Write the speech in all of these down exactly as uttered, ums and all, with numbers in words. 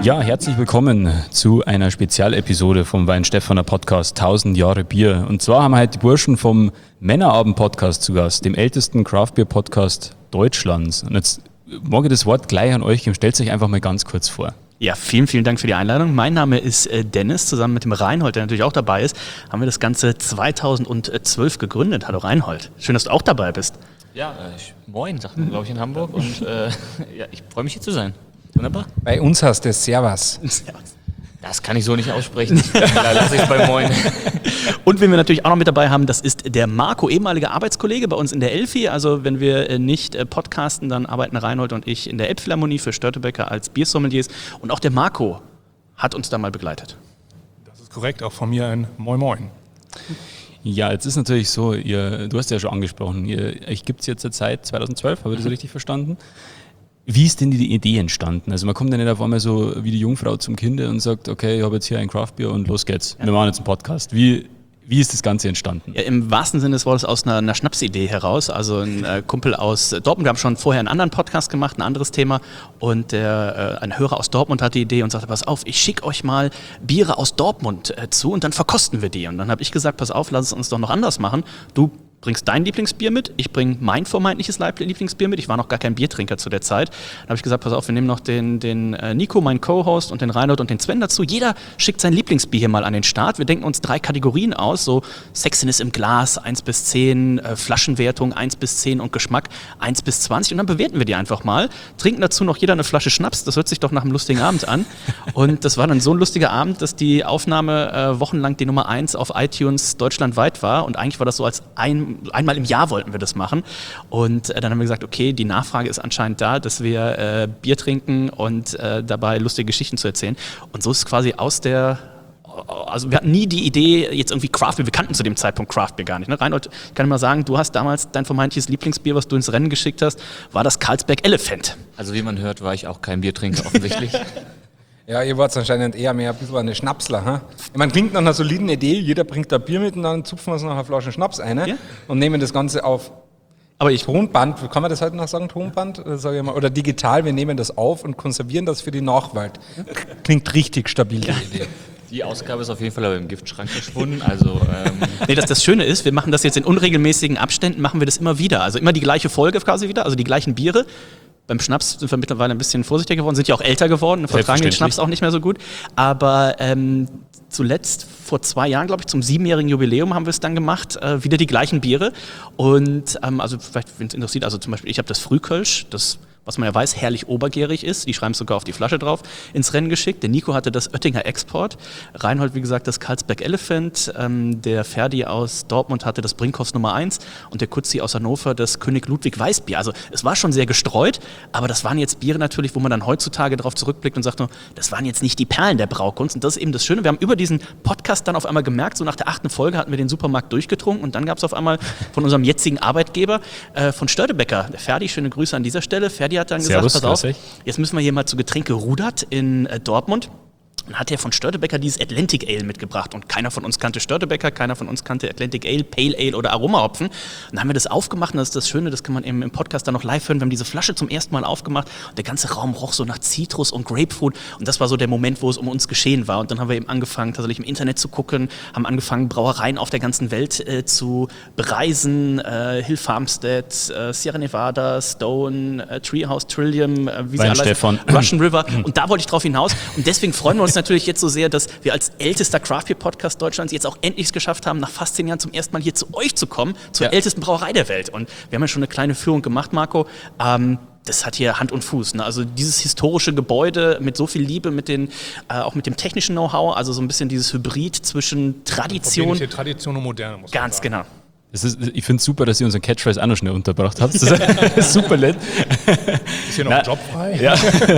Ja, herzlich willkommen zu einer Spezialepisode vom Weinstephaner Podcast tausend Jahre Bier. Und zwar haben wir heute die Burschen vom Männerabend-Podcast zu Gast, dem ältesten Craft-Bier-Podcast Deutschlands. Und jetzt mag ich das Wort gleich an euch geben. Stellt euch einfach mal ganz kurz vor. Ja, vielen, vielen Dank für die Einladung. Mein Name ist Dennis, zusammen mit dem Reinhold, der natürlich auch dabei ist, haben wir das Ganze zweitausendzwölf gegründet. Hallo Reinhold, schön, dass du auch dabei bist. Ja, äh, ich, moin, sagt man, glaube ich, in Hamburg und äh, ja, ich freue mich hier zu sein. Wunderbar. Bei uns heißt es Servus. Das kann ich so nicht aussprechen. Da lasse ich es bei Moin. Und wen wir natürlich auch noch mit dabei haben, das ist der Marco, ehemaliger Arbeitskollege bei uns in der Elfi. Also wenn wir nicht podcasten, dann arbeiten Reinhold und ich in der Elbphilharmonie für Störtebeker als Biersommeliers. Und auch der Marco hat uns da mal begleitet. Das ist korrekt, auch von mir ein Moin Moin. Ja, jetzt ist natürlich so, ihr, du hast ja schon angesprochen, ihr, euch gibt es jetzt seit zweitausendzwölf, habe ich das richtig verstanden? Wie ist denn die Idee entstanden? Also man kommt ja nicht auf einmal so wie die Jungfrau zum Kind und sagt, okay, ich habe jetzt hier ein Craftbier und los geht's. Ja. Wir machen jetzt einen Podcast. Wie, wie ist das Ganze entstanden? Ja, im wahrsten Sinne des Wortes aus einer, einer Schnapsidee heraus. Also ein äh, Kumpel aus Dortmund, wir haben schon vorher einen anderen Podcast gemacht, ein anderes Thema. Und der, äh, ein Hörer aus Dortmund hatte die Idee und sagte, pass auf, ich schicke euch mal Biere aus Dortmund äh, zu und dann verkosten wir die. Und dann habe ich gesagt, pass auf, lass es uns doch noch anders machen. Du bringst dein Lieblingsbier mit, ich bringe mein vermeintliches Lieblingsbier mit. Ich war noch gar kein Biertrinker zu der Zeit. Dann habe ich gesagt, pass auf, wir nehmen noch den, den Nico, meinen Co-Host, und den Reinhold und den Sven dazu. Jeder schickt sein Lieblingsbier hier mal an den Start. Wir denken uns drei Kategorien aus, so Sexiness im Glas, eins bis zehn, äh, Flaschenwertung eins bis zehn und Geschmack eins bis zwanzig. Und dann bewerten wir die einfach mal, trinken dazu noch jeder eine Flasche Schnaps. Das hört sich doch nach einem lustigen Abend an. Und das war dann so ein lustiger Abend, dass die Aufnahme äh, wochenlang die Nummer eins auf iTunes deutschlandweit war. Und eigentlich war das so als ein Einmal im Jahr wollten wir das machen und äh, dann haben wir gesagt, okay, die Nachfrage ist anscheinend da, dass wir äh, Bier trinken und äh, dabei lustige Geschichten zu erzählen. Und so ist es quasi aus der, also wir hatten nie die Idee, jetzt irgendwie Craftbier, wir kannten zu dem Zeitpunkt Craftbier gar nicht. Ne? Reinhold, kann ich mal sagen, du hast damals dein vermeintliches Lieblingsbier, was du ins Rennen geschickt hast, war das Carlsberg Elephant. Also wie man hört, war ich auch kein Biertrinker offensichtlich. Ja, ihr wart anscheinend eher mehr ein bisschen eine Schnapsler. Hm? Ich meine, klingt nach einer soliden Idee, jeder bringt da Bier mit und dann zupfen wir uns noch eine Flasche Schnaps ein, ja? Und nehmen das Ganze auf Aber ich, Tonband, kann man das heute noch sagen, Tonband? Sag ich mal, oder digital, wir nehmen das auf und konservieren das für die Nachwelt. Klingt richtig stabil, die Idee. Die Ausgabe ist auf jeden Fall aber im Giftschrank verschwunden. Also, ähm nee, das, das Schöne ist, wir machen das jetzt in unregelmäßigen Abständen, machen wir das immer wieder. Also immer die gleiche Folge quasi wieder, also die gleichen Biere. Beim Schnaps sind wir mittlerweile ein bisschen vorsichtiger geworden, sind ja auch älter geworden, vertragen den Schnaps auch nicht mehr so gut. Aber ähm, zuletzt, vor zwei Jahren, glaube ich, zum siebenjährigen Jubiläum haben wir es dann gemacht, äh, wieder die gleichen Biere. Und ähm, also vielleicht, wenn es interessiert, also zum Beispiel, ich habe das Frühkölsch, das, was man ja weiß, herrlich obergärig ist, die schreiben es sogar auf die Flasche drauf, ins Rennen geschickt. Der Nico hatte das Oettinger Export, Reinhold, wie gesagt, das Carlsberg Elephant, ähm, der Ferdi aus Dortmund hatte das Brinkhoffs Nummer eins und der Kutzi aus Hannover das König Ludwig Weißbier. Also es war schon sehr gestreut, aber das waren jetzt Biere natürlich, wo man dann heutzutage darauf zurückblickt und sagt, nur, das waren jetzt nicht die Perlen der Braukunst. Und das ist eben das Schöne, wir haben über diesen Podcast dann auf einmal gemerkt, so nach der achten Folge hatten wir den Supermarkt durchgetrunken und dann gab es auf einmal von unserem jetzigen Arbeitgeber, äh, von Störtebeker, der Ferdi, schöne Grüße an dieser Stelle, Ferdi hat dann Servus, gesagt, pass auf, jetzt müssen wir hier mal zu Getränke Rudert in äh, Dortmund. Und hat er von Störtebeker dieses Atlantic Ale mitgebracht. Und keiner von uns kannte Störtebeker, keiner von uns kannte Atlantic Ale, Pale Ale oder Aromahopfen. Und dann haben wir das aufgemacht und das ist das Schöne, das kann man eben im Podcast dann noch live hören. Wir haben diese Flasche zum ersten Mal aufgemacht und der ganze Raum roch so nach Zitrus und Grapefruit. Und das war so der Moment, wo es um uns geschehen war. Und dann haben wir eben angefangen, tatsächlich im Internet zu gucken, haben angefangen, Brauereien auf der ganzen Welt äh, zu bereisen. Äh, Hill Farmstead, äh, Sierra Nevada, Stone, äh, Treehouse, Trillium, äh, wie sie alle heißen, Russian River. Und da wollte ich drauf hinaus. Und deswegen freuen wir uns natürlich jetzt so sehr, dass wir als ältester Craft-Bier-Podcast Deutschlands jetzt auch endlich es geschafft haben, nach fast zehn Jahren zum ersten Mal hier zu euch zu kommen, zur ja. ältesten Brauerei der Welt. Und wir haben ja schon eine kleine Führung gemacht, Marco. Ähm, das hat hier Hand und Fuß. Ne? Also dieses historische Gebäude mit so viel Liebe, mit den, äh, auch mit dem technischen Know-how, also so ein bisschen dieses Hybrid zwischen Tradition. Tradition und Moderne, muss man Ganz sagen. genau. Das ist, ich finde es super, dass ihr unseren Catchphrase auch noch schnell unterbracht habt. Das ist super nett. Ist hier noch ein Job frei? Ja.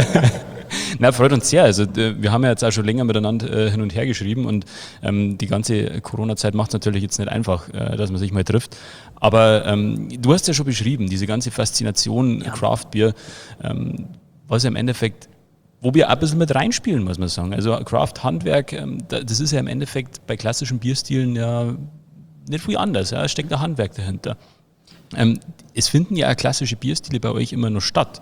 Na, freut uns sehr. Also wir haben ja jetzt auch schon länger miteinander äh, hin und her geschrieben und ähm, die ganze Corona-Zeit macht es natürlich jetzt nicht einfach, äh, dass man sich mal trifft. Aber ähm, du hast ja schon beschrieben, diese ganze Faszination ja. Craft-Bier, ähm, was ja im Endeffekt, wo wir auch ein bisschen mit reinspielen, muss man sagen. Also Craft-Handwerk, ähm, das ist ja im Endeffekt bei klassischen Bierstilen ja nicht viel anders. Ja? Es steckt ein Handwerk dahinter. Ähm, es finden ja auch klassische Bierstile bei euch immer noch statt.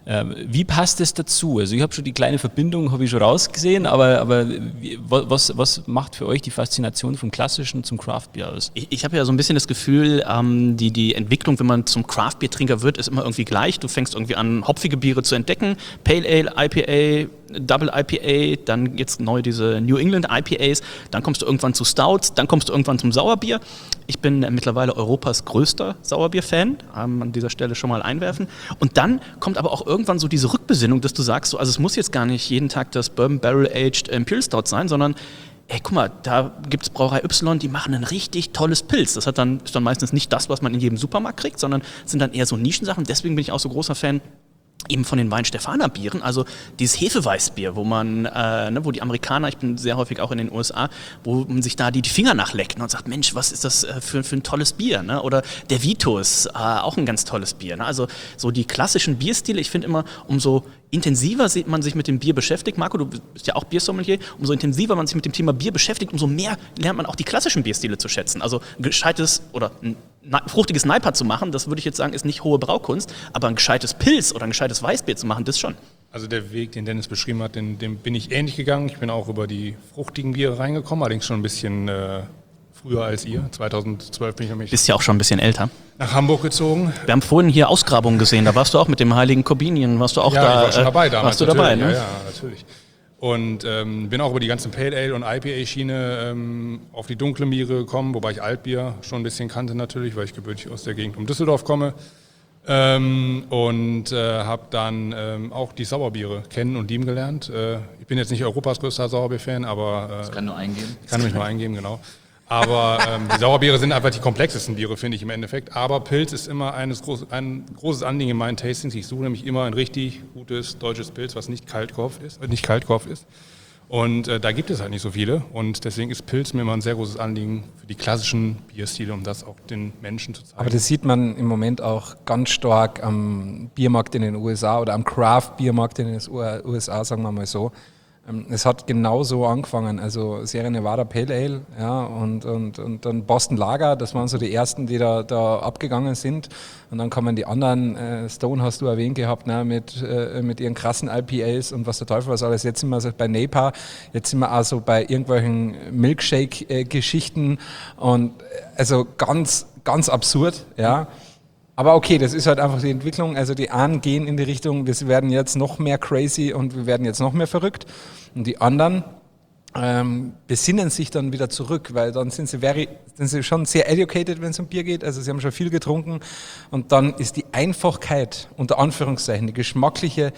Ähm, wie passt das dazu? Also ich habe schon die kleine Verbindung, habe ich schon rausgesehen, aber, aber wie, was, was macht für euch die Faszination vom Klassischen zum Craft-Bier aus? Ich, ich habe ja so ein bisschen das Gefühl, ähm, die, die Entwicklung, wenn man zum Craft-Bier-Trinker wird, ist immer irgendwie gleich. Du fängst irgendwie an, hopfige Biere zu entdecken, Pale Ale, I P A, Double I P A, dann jetzt neu diese New England I P As, dann kommst du irgendwann zu Stouts, dann kommst du irgendwann zum Sauerbier. Ich bin äh, mittlerweile Europas größter Sauerbier-Fan, ähm, an dieser Stelle schon mal einwerfen. Und dann kommt aber auch irgendwann so diese Rückbesinnung, dass du sagst, so, also es muss jetzt gar nicht jeden Tag das Bourbon Barrel Aged Imperial Stout sein, sondern ey, guck mal, da gibt es Brauerei Y, die machen ein richtig tolles Pilz. Das hat dann, ist dann meistens nicht das, was man in jedem Supermarkt kriegt, sondern sind dann eher so Nischensachen. Deswegen bin ich auch so großer Fan eben von den Weinstefaner-Bieren, also dieses Hefeweißbier, wo man, äh, ne, wo die Amerikaner, ich bin sehr häufig auch in den U S A, wo man sich da die, die Finger nachleckt und sagt, Mensch, was ist das äh, für, für ein tolles Bier, ne? Oder der Vitus, äh, auch ein ganz tolles Bier, ne? Also so die klassischen Bierstile, ich finde immer, umso intensiver man sich mit dem Bier beschäftigt, Marco, du bist ja auch Biersommelier, umso intensiver man sich mit dem Thema Bier beschäftigt, umso mehr lernt man auch die klassischen Bierstile zu schätzen. Also gescheites oder ein fruchtiges Neiper zu machen, das würde ich jetzt sagen, ist nicht hohe Braukunst, aber ein gescheites Pilz oder ein gescheites Weißbier zu machen, das schon. Also der Weg, den Dennis beschrieben hat, den, dem bin ich ähnlich gegangen. Ich bin auch über die fruchtigen Biere reingekommen, allerdings schon ein bisschen äh, früher als ihr. zweitausendzwölf bin ich nämlich Bist ja auch schon ein bisschen älter. nach Hamburg gezogen. Wir haben vorhin hier Ausgrabungen gesehen, da warst du auch mit dem heiligen Korbinian, warst du auch ja, da. ich war schon dabei damals. Warst du dabei, ne? Ja, ja, natürlich. Und ähm, bin auch über die ganzen Pale Ale und I P A-Schiene ähm, auf die dunkle Biere gekommen, wobei ich Altbier schon ein bisschen kannte natürlich, weil ich gebürtig aus der Gegend um Düsseldorf komme. Ähm, und äh, habe dann ähm, auch die Sauerbiere kennen und lieben gelernt. Äh, ich bin jetzt nicht Europas größter Sauerbier-Fan, aber... Äh, Das kann nur eingeben. Kann mich nur eingeben, genau. Aber ähm, die Sauerbiere sind einfach die komplexesten Biere, finde ich im Endeffekt. Aber Pilz ist immer eines groß, ein großes Anliegen in meinen Tastings. Ich suche nämlich immer ein richtig gutes deutsches Pilz, was nicht Kaltkorf ist. Äh, nicht Kaltkorf ist. Und äh, da gibt es halt nicht so viele. Und deswegen ist Pilz mir immer ein sehr großes Anliegen für die klassischen Bierstile, um das auch den Menschen zu zeigen. Aber das sieht man im Moment auch ganz stark am Biermarkt in den U S A oder am Craft-Biermarkt in den U S A, sagen wir mal so. Es hat genauso angefangen, also Sierra Nevada Pale Ale, ja, und, und, und dann Boston Lager, das waren so die ersten, die da, da abgegangen sind. Und dann kamen die anderen, äh, Stone hast du erwähnt gehabt, ne, mit, äh, mit ihren krassen I P As und was der Teufel was alles. Jetzt sind wir so bei Napa, jetzt sind wir also bei irgendwelchen Milkshake-Geschichten und also ganz, ganz absurd, ja. Aber okay, das ist halt einfach die Entwicklung. Also die einen gehen in die Richtung, wir werden jetzt noch mehr crazy und wir werden jetzt noch mehr verrückt. Und die anderen ähm, besinnen sich dann wieder zurück, weil dann sind sie, very, sind sie schon sehr educated, wenn es um Bier geht. Also sie haben schon viel getrunken. Und dann ist die Einfachkeit, unter Anführungszeichen, die geschmackliche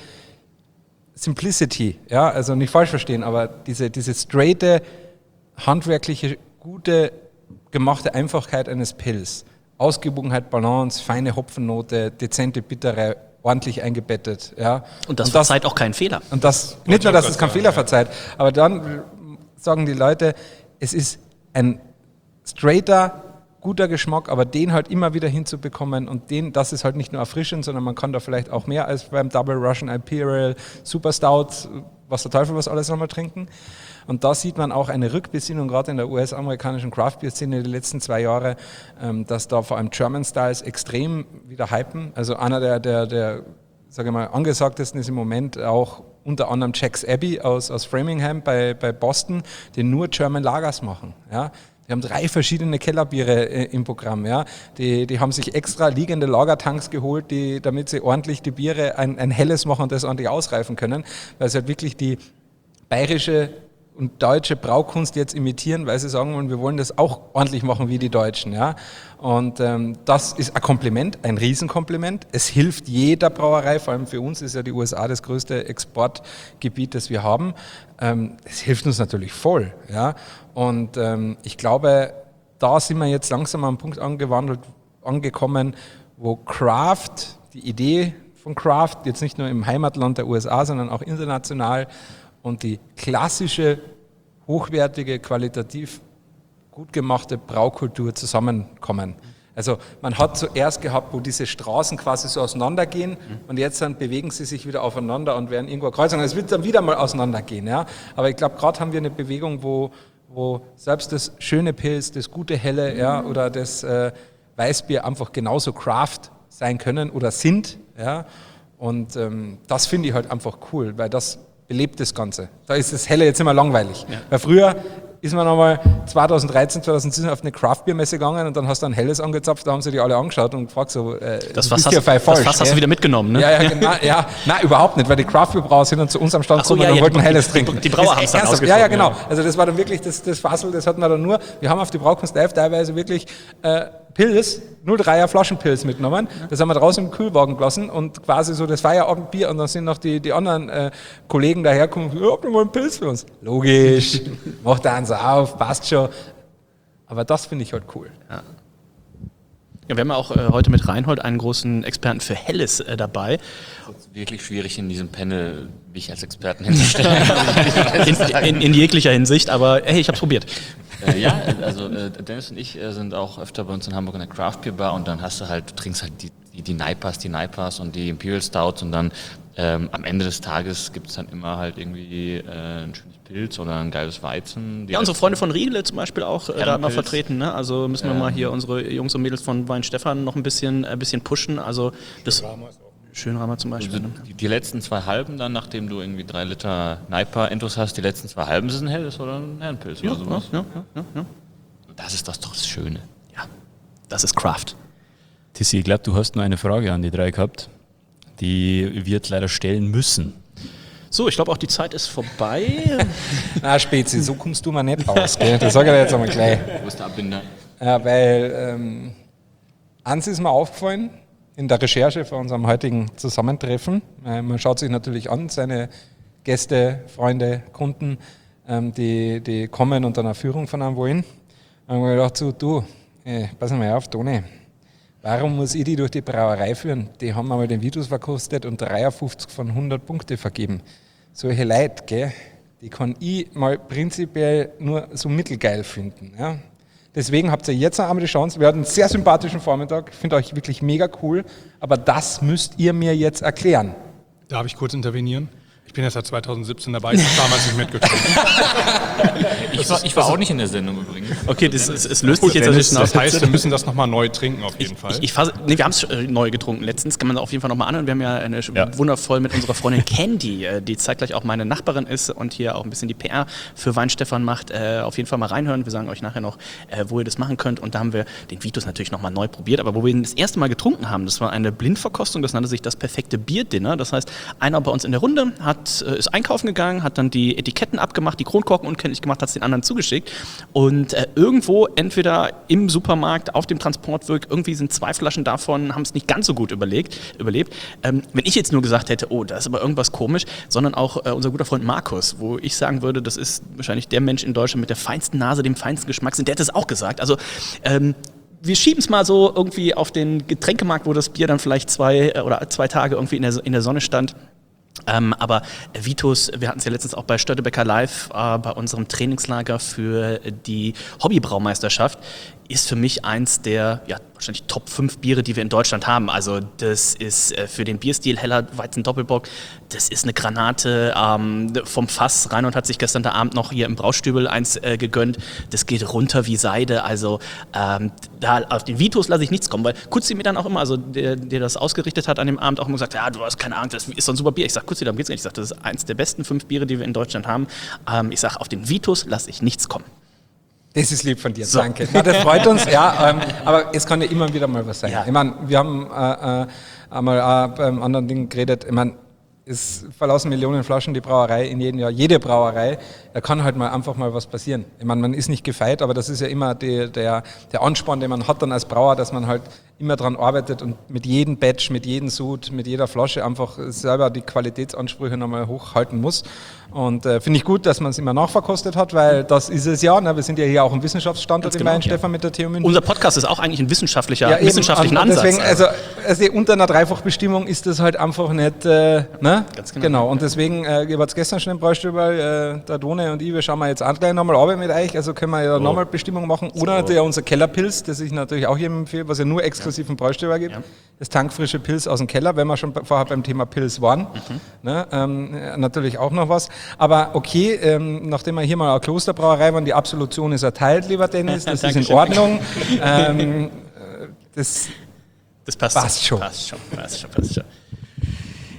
Simplicity, ja, also nicht falsch verstehen, aber diese, diese straighte, handwerkliche, gute, gemachte Einfachkeit eines Pilz. Ausgewogenheit, Balance, feine Hopfennote, dezente Bittere, ordentlich eingebettet. Ja. Und das, und das verzeiht auch keinen Fehler. Und das, nicht nur, dass es keinen Fehler verzeiht, aber dann sagen die Leute, es ist ein straighter, guter Geschmack, aber den halt immer wieder hinzubekommen und den, das ist halt nicht nur erfrischend, sondern man kann da vielleicht auch mehr als beim Double Russian Imperial, Super Stout, was der Teufel was alles nochmal trinken. Und da sieht man auch eine Rückbesinnung, gerade in der U S-amerikanischen Craft-Bier-Szene die letzten zwei Jahre, dass da vor allem German Styles extrem wieder hypen. Also einer der, der, der sage ich mal, angesagtesten ist im Moment auch unter anderem Jack's Abbey aus, aus Framingham bei, bei Boston, die nur German Lagers machen. Ja. Die haben drei verschiedene Kellerbiere äh, im Programm. Ja. Die, die haben sich extra liegende Lagertanks geholt, die, damit sie ordentlich die Biere ein, ein helles machen und das ordentlich ausreifen können, weil sie halt wirklich die bayerische und deutsche Braukunst jetzt imitieren, weil sie sagen wollen, wir wollen das auch ordentlich machen wie die Deutschen. Ja? Und ähm, das ist ein Kompliment, ein Riesenkompliment. Es hilft jeder Brauerei, vor allem für uns ist ja die U S A das größte Exportgebiet, das wir haben. Ähm, es hilft uns natürlich voll. Ja? Und ähm, ich glaube, da sind wir jetzt langsam am Punkt angewandelt, angekommen, wo Craft, die Idee von Craft, jetzt nicht nur im Heimatland der U S A, sondern auch international, und die klassische, hochwertige, qualitativ gut gemachte Braukultur zusammenkommen. Also man hat zuerst gehabt, wo diese Straßen quasi so auseinandergehen mhm. und jetzt dann bewegen sie sich wieder aufeinander und werden irgendwo kreuzen. Es wird dann wieder mal auseinandergehen. Ja? Aber ich glaube, gerade haben wir eine Bewegung, wo, wo selbst das schöne Pilz, das gute Helle mhm. ja, oder das äh, Weißbier einfach genauso Craft sein können oder sind. Ja? Und ähm, das finde ich halt einfach cool, weil das belebt das Ganze. Da ist das Helle jetzt immer langweilig. Ja. Weil früher ist man nochmal zweitausenddreizehn, zweitausendsiebzehn auf eine Craft-Bier-Messe gegangen und dann hast du ein Helles angezapft, da haben sie die alle angeschaut und gefragt so, äh, das was hast, falsch, das was hast du wieder mitgenommen, ne? Ja, ja, genau, ja, nein, überhaupt nicht, weil die Craft-Bier-Brauer sind dann zu uns am Stand so, gekommen ja, und ja, wollten die, Helles die, trinken. Die, die Brauer haben es dann ausgetrunken. Ja, ja, genau. Ja. Also das war dann wirklich das, das Fassel, das hatten wir dann nur, wir haben auf die Braukunst Live teilweise wirklich äh, Pils, null Komma dreier Flaschenpils mitgenommen. Das haben wir draußen im Kühlwagen gelassen und quasi so das Feierabendbier und dann sind noch die, die anderen äh, Kollegen dahergekommen und gesagt, habt ihr mal einen Pils für uns? Logisch, macht eins auf, passt schon. Aber das finde ich halt cool. Ja. Ja, wir haben ja auch äh, heute mit Reinhold einen großen Experten für Helles äh, dabei. Es ist wirklich schwierig in diesem Panel mich als Experten hinzustellen. in, in, in jeglicher Hinsicht, aber hey, ich habe es probiert. Äh, ja, also äh, Dennis und ich äh, sind auch öfter bei uns in Hamburg in der Craft Beer Bar und dann hast du halt, du trinkst halt die, die, die Naipas, die Naipas und die Imperial Stouts und dann ähm, am Ende des Tages gibt es dann immer halt irgendwie äh, ein schönes Pilz oder ein geiles Weizen. Ja, unsere Freunde von Riegele zum Beispiel auch äh, da immer vertreten, ne? Also müssen wir ähm, mal hier unsere Jungs und Mädels von Weinstefan noch ein bisschen, ein bisschen pushen, also das... Schönramer zum Beispiel. Also die, die letzten zwei Halben dann, nachdem du irgendwie drei Liter Naipa-Intos hast, die letzten zwei Halben sind ein Helles oder ein Herrenpilz ja, oder sowas. Ja, ja, ja, ja. Das ist das doch das Schöne. Ja, das ist Craft. Tissi, ich glaube, du hast nur eine Frage an die drei gehabt, die wir jetzt leider stellen müssen. So, ich glaube auch die Zeit ist vorbei. Na, Spezi, so kommst du mal nicht aus, gell? Das sage ich dir jetzt einmal gleich. Wo ist der Abbinder? Ja, weil ähm, eins ist mir aufgefallen, in der Recherche für unserem heutigen Zusammentreffen. Man schaut sich natürlich an, seine Gäste, Freunde, Kunden, die, die kommen und dann eine Führung von einem wollen. Dann habe ich gedacht, so, du, ey, pass mal auf, Toni, warum muss ich die durch die Brauerei führen? Die haben einmal den Vitus verkostet und dreiundfünfzig von hundert Punkte vergeben. Solche Leute, gell, die kann ich mal prinzipiell nur so mittelgeil finden. Ja? Deswegen habt ihr jetzt einmal die Chance. Wir hatten einen sehr sympathischen Vormittag. Ich finde euch wirklich mega cool. Aber das müsst ihr mir jetzt erklären. Darf ich kurz intervenieren? Ich bin jetzt seit zweitausendsiebzehn dabei, ich habe damals nicht mitgekommen. ich war, ich war auch nicht in der Sendung übrigens. Okay, das, es, es löst sich jetzt ein bisschen aus. Das heißt, wir müssen das nochmal neu trinken auf jeden ich, Fall. Ich, ich fasse, nee, wir haben es neu getrunken letztens, kann man auf jeden Fall nochmal anhören. Wir haben ja eine ja. wundervoll mit unserer Freundin Candy, die zeitgleich auch meine Nachbarin ist und hier auch ein bisschen die P R für Weinstefan macht. Äh, auf jeden Fall mal reinhören. Wir sagen euch nachher noch, äh, wo ihr das machen könnt. Und da haben wir den Vitus natürlich nochmal neu probiert. Aber wo wir ihn das erste Mal getrunken haben, das war eine Blindverkostung, das nannte sich das perfekte Bierdinner. Das heißt, einer bei uns in der Runde hat, äh, ist einkaufen gegangen, hat dann die Etiketten abgemacht, die Kronkorken unkenntlich gemacht, hat es den anderen zugeschickt und äh, irgendwo entweder im Supermarkt, auf dem Transportweg, irgendwie sind zwei Flaschen davon, haben es nicht ganz so gut überlegt, überlebt. Ähm, wenn ich jetzt nur gesagt hätte, oh, da ist aber irgendwas komisch, sondern auch äh, unser guter Freund Markus, wo ich sagen würde, das ist wahrscheinlich der Mensch in Deutschland mit der feinsten Nase, dem feinsten Geschmack, der hat das auch gesagt. Also ähm, wir schieben es mal so irgendwie auf den Getränkemarkt, wo das Bier dann vielleicht zwei äh, oder zwei Tage irgendwie in der, in der Sonne stand. Ähm, aber Vitus, wir hatten es ja letztens auch bei Störtebeker Live, äh, bei unserem Trainingslager für die Hobbybraumeisterschaft, ist für mich eins der ja, wahrscheinlich Top fünf Biere, die wir in Deutschland haben. Also das ist äh, für den Bierstil Heller Weizen Doppelbock, das ist eine Granate ähm, vom Fass. Reinhold hat sich gestern Abend noch hier im Braustübel eins äh, gegönnt. Das geht runter wie Seide. Also ähm, da auf den Vitus lasse ich nichts kommen, weil Kutzi mir dann auch immer, also der, der das ausgerichtet hat an dem Abend, auch immer gesagt, ja, du hast keine Ahnung, das ist so ein super Bier. Ich sage, Kutzi, darum geht's nicht. Ich sage, das ist eins der besten fünf Biere, die wir in Deutschland haben. Ähm, ich sage, auf den Vitus lasse ich nichts kommen. Das ist lieb von dir, so. Danke. Na, das freut uns, ja, ähm, aber es kann ja immer wieder mal was sein. Ja. Ich meine, wir haben äh, äh, einmal äh, beim anderen Ding geredet, ich meine, es verlassen Millionen Flaschen die Brauerei in jedem Jahr, jede Brauerei, da kann halt mal einfach mal was passieren. Ich meine, man ist nicht gefeit, aber das ist ja immer die, der, der Ansporn, den man hat dann als Brauer, dass man halt immer dran arbeitet und mit jedem Batch, mit jedem Sud, mit jeder Flasche einfach selber die Qualitätsansprüche nochmal hochhalten muss. Und äh, finde ich gut, dass man es immer nachverkostet hat, weil das ist es ja. Ne? Wir sind ja hier auch ein Wissenschaftsstandort in Weinstefan mit der T U München. Unser Podcast ist auch eigentlich ein wissenschaftlicher, ja, wissenschaftlichen eben, Ansatz. Deswegen, also, also unter einer Dreifachbestimmung ist das halt einfach nicht, äh, ne? Ganz genau. Genau. Und deswegen, äh, ihr wart gestern schon im Braustübel, äh, der Done und ich, wir schauen wir jetzt auch gleich nochmal Arbeit mit euch, also können wir ja so. nochmal Bestimmung machen. Oder so. natürlich auch unser Kellerpilz, das ich natürlich auch jedem empfehle, was ja nur exklusiv im Braustübel gibt. Ja. Das tankfrische Pilz aus dem Keller, wenn wir schon vorher beim Thema Pilz waren. Mhm. Ne? Ähm, natürlich auch noch was. Aber okay, ähm, nachdem wir hier mal eine Klosterbrauerei waren, die Absolution ist erteilt, lieber Dennis, das ist in Ordnung. ähm, das das passt, passt schon. Passt schon, passt schon, passt schon.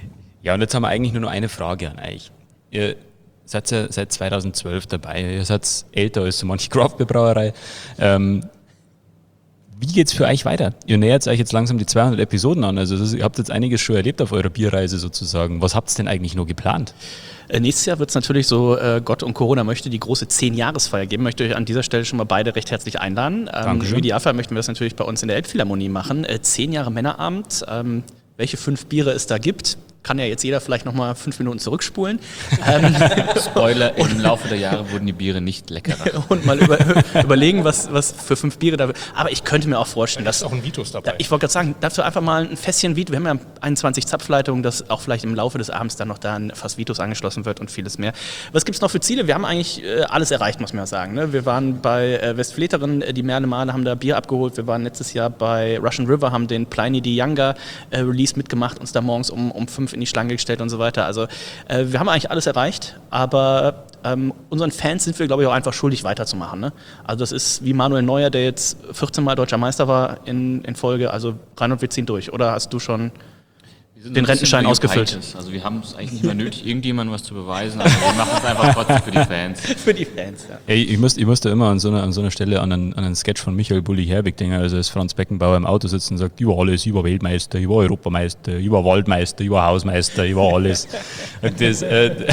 Ja, und jetzt haben wir eigentlich nur noch eine Frage an euch. Ihr seid ja seit zweitausendzwölf dabei, ihr seid älter als so manche Craft-Brauerei. Ähm, wie geht's für euch weiter? Ihr nähert euch jetzt langsam die zweihundert Episoden an, also das, ihr habt jetzt einiges schon erlebt auf eurer Bierreise sozusagen. Was habt ihr denn eigentlich nur geplant? Äh, nächstes Jahr wird es natürlich so, äh, Gott und Corona möchte die große zehn-Jahres-Feier geben. Möchte euch an dieser Stelle schon mal beide recht herzlich einladen. Ähm, Im Idealfall möchten wir das natürlich bei uns in der Elbphilharmonie machen. Äh, zehn Jahre Männerabend. Ähm, welche fünf Biere es da gibt, kann ja jetzt jeder vielleicht nochmal fünf Minuten zurückspulen. ähm, Spoiler, im Laufe der Jahre wurden die Biere nicht leckerer. Und mal über, überlegen, was, was für fünf Biere da. Aber ich könnte mir auch vorstellen, dass. Da ist auch ein Vitus dabei. Da, ich wollte gerade sagen, dafür einfach mal ein Fässchen Vitus. Wir haben ja einundzwanzig Zapfleitungen, dass auch vielleicht im Laufe des Abends dann noch da ein Fass Vitus angeschlossen wird und vieles mehr. Was gibt es noch für Ziele? Wir haben eigentlich äh, alles erreicht, muss man ja sagen. Ne? Wir waren bei äh, Westfleteren, äh, die Merle Male haben da Bier abgeholt. Wir waren letztes Jahr bei Russian River, haben den Pliny the Younger äh, Release mitgemacht, uns da morgens um, um fünf in die Schlange gestellt und so weiter. Also äh, wir haben eigentlich alles erreicht, aber ähm, unseren Fans sind wir, glaube ich, auch einfach schuldig, weiterzumachen. Ne? Also das ist wie Manuel Neuer, der jetzt vierzehn Mal Deutscher Meister war in, in Folge. Also Reinhold, wir ziehen durch. Oder hast du schon den Rentenschein ausgefüllt? Also wir haben es eigentlich nicht mehr nötig, irgendjemandem was zu beweisen, aber wir machen es einfach trotzdem für die Fans. Für die Fans, ja. Ey, ich musste ich musste immer an so einer, an so einer Stelle an einen, an einen Sketch von Michael Bulli Herbig denken, also als Franz Beckenbauer im Auto sitzt und sagt, ich war alles, ich war Weltmeister, ich war Europameister, ich war Waldmeister, ich war Hausmeister, ich war alles. das, äh,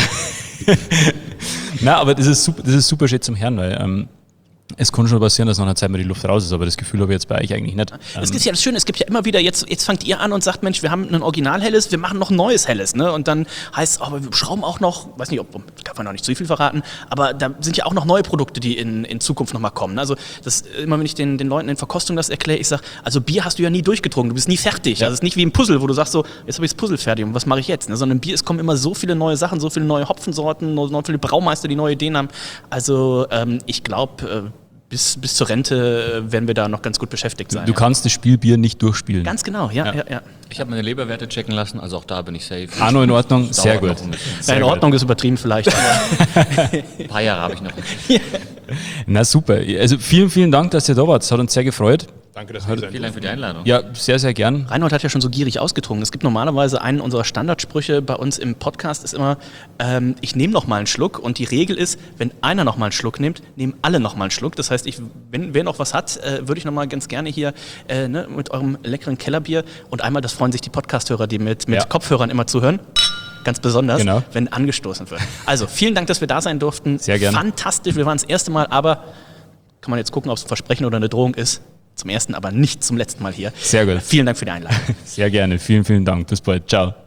Nein, aber das ist super, das ist super schön zum Hören, weil ähm, es kann schon passieren, dass nach einer Zeit mal die Luft raus ist, aber das Gefühl habe ich jetzt bei euch eigentlich nicht. Es ist ja das Schöne, es gibt ja immer wieder, jetzt, jetzt fangt ihr an und sagt, Mensch, wir haben ein Original-Helles, wir machen noch ein neues Helles, ne? Und dann heißt es, oh, wir schrauben auch noch, weiß nicht, ob, kann man noch nicht zu viel verraten, aber da sind ja auch noch neue Produkte, die in, in Zukunft nochmal kommen. Also das, immer wenn ich den, den Leuten in Verkostung das erkläre, ich sage, also Bier hast du ja nie durchgetrunken, du bist nie fertig. Ja. Also es ist nicht wie ein Puzzle, wo du sagst so, jetzt habe ich das Puzzle fertig und was mache ich jetzt? Ne? Sondern im Bier, es kommen immer so viele neue Sachen, so viele neue Hopfensorten, so viele Braumeister, die neue Ideen haben. Also ähm, ich glaube, äh, Bis, bis zur Rente werden wir da noch ganz gut beschäftigt sein. Du ja. kannst das Spiel Bier nicht durchspielen. Ganz genau, ja. Ja. ja, ja. Ich habe meine Leberwerte checken lassen, also auch da bin ich safe. Ah, noch in Ordnung, Das sehr dauert gut. noch ein bisschen. Sehr in gut. Ordnung ist übertrieben vielleicht. Aber Ein paar Jahre habe ich noch. Na super, also vielen, vielen Dank, dass ihr da wart, es hat uns sehr gefreut. Danke, dass wir hier sein Vielen Dank für die Einladung. Ja, sehr, sehr gern. Reinhold hat ja schon so gierig ausgetrunken. Es gibt normalerweise einen unserer Standardsprüche bei uns im Podcast, ist immer, ähm, ich nehme noch mal einen Schluck. Und die Regel ist, wenn einer noch mal einen Schluck nimmt, nehmen alle noch mal einen Schluck. Das heißt, ich, wenn wer noch was hat, äh, würde ich noch mal ganz gerne hier äh, ne, mit eurem leckeren Kellerbier und einmal, das freuen sich die Podcast-Hörer, die mit, mit Ja. Kopfhörern immer zuhören, ganz besonders, Genau. wenn angestoßen wird. Also, vielen Dank, dass wir da sein durften. Sehr gerne. Fantastisch, wir waren das erste Mal, aber kann man jetzt gucken, ob es ein Versprechen oder eine Drohung ist. Zum ersten, aber nicht zum letzten Mal hier. Sehr gut. Vielen Dank für die Einladung. Sehr gerne, vielen, vielen Dank. Bis bald. Ciao.